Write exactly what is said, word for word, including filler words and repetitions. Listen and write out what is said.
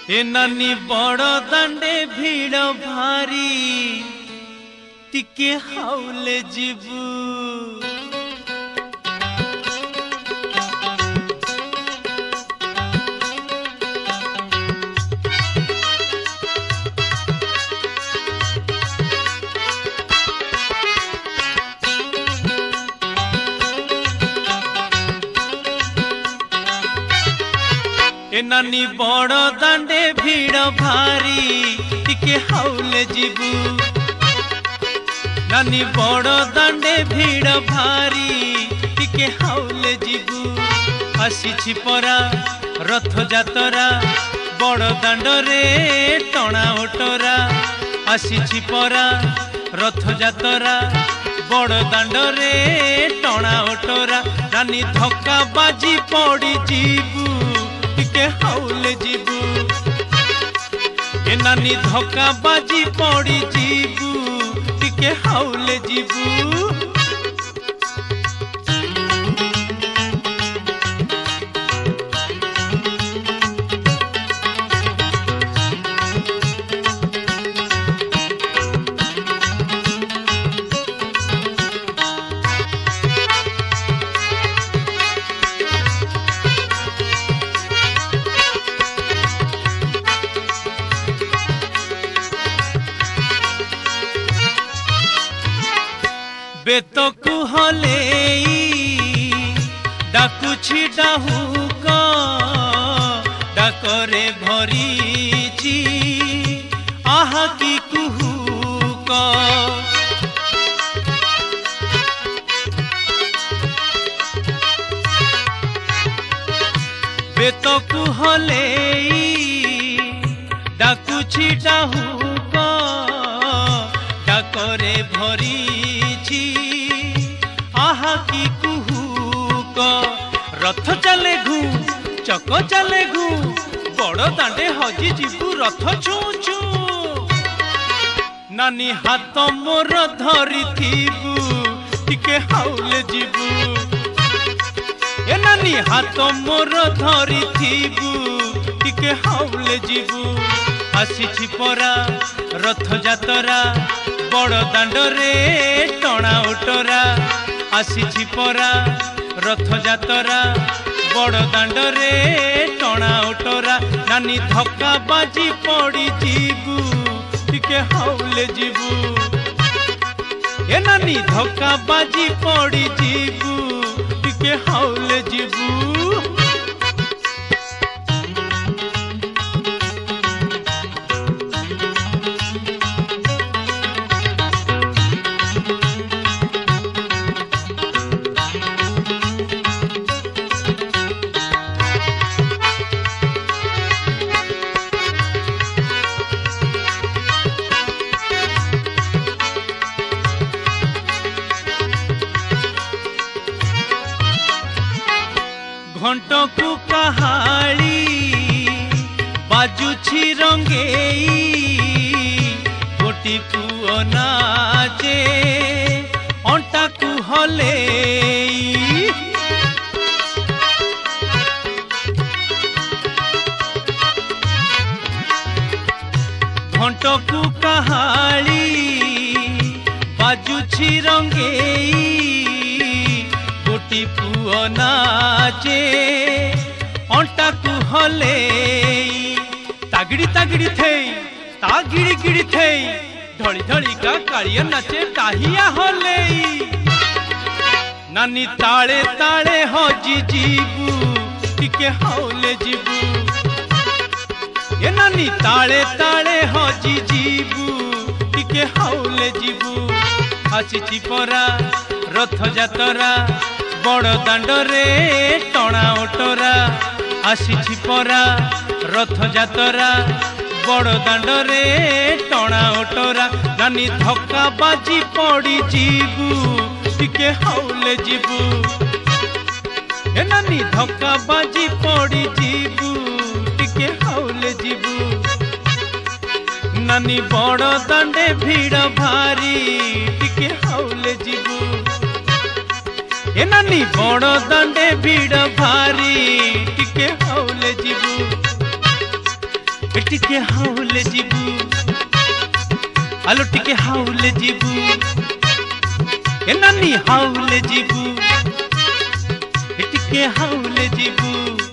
ए नानी बड़ दांडे भीड़ भारी टिके हाउले जीबू ए नानी बड़ दांडे भीड़ भारी टिके हाउले जीबू नानी बड़ दांडे भीड़ भारी टिके हाउले जीबू आसी परा रथ जातरा बड़ दांडरे टणा ओटरा आसी परा रथ जातरा बड़ दांडरे टणा ओटरा नानी धक्का बाजी पड़ी जीबू टिके हाउले जीबू ए नानी धक्का बाजी पड़ी जीबू टिके हाउले जीबू बेतकु हले डाकुछि डाहुक डाकरे भरीची आहा की कुहुक बेतकु हले डाकुछि डाहुक डाकरे भरीची आहा की कुहुक रथ चले घू चक चले घू बड़ दांडे हजी जीबू रथ छू छू नानी हाथ मोर धरी थीबू टिके हाउले जीबू ए नानी हाथ मोर धरी थीबू टिके हाउले जीबू आसी परा रथ जातरा बड़ दांडरे टणा ओटरा आसी परा रथ जातरा बड़ दांडरे टणा ओटरा नानी धक्का बाजी पड़ी जीबू टिके हाउले जीबू ए नानी धक्का बाजी पड़ी जीबू टिके हाउले जीबू घंट को कहाड़ी बाजुछि रंगेई गोटी पुओ नाचे अंटा को हलेई घंट को कहाड़ी बाजुछि रंगेई गोटी पुओ नाचे अंटा को हले तागिड़ी तागिड़ी थे ता गिड़ी गिड़ी थे ढली ढली का कालिया नाचे टाहिया हले नानी ताले ताले हजी जीबू टिके हाउले जीबू ये नानी ताले ताले हजी जीबू टिके हाउले जीबू आसी परा रथ जातरा बड़ दांडरे टणा ओटरा आसी परा रथ जातरा बड़ दांडरे टणा ओटरा नानी धक्का बाजी पड़ी जीबू टिके हाउले जीबू ए नानी धक्का बाजी पड़ी जीबू टिके हाउले जीबू नानी बड़ दांडे भीड़ भारी टिके हाउले जीबू ए नानी बड़ दांडे भीड़ भारी टिके हाउले जीबू टिके हाउले जीबू आलो टिके हाउले जीबू ए नानी हाउले जीबू टिके हाउले जीबू।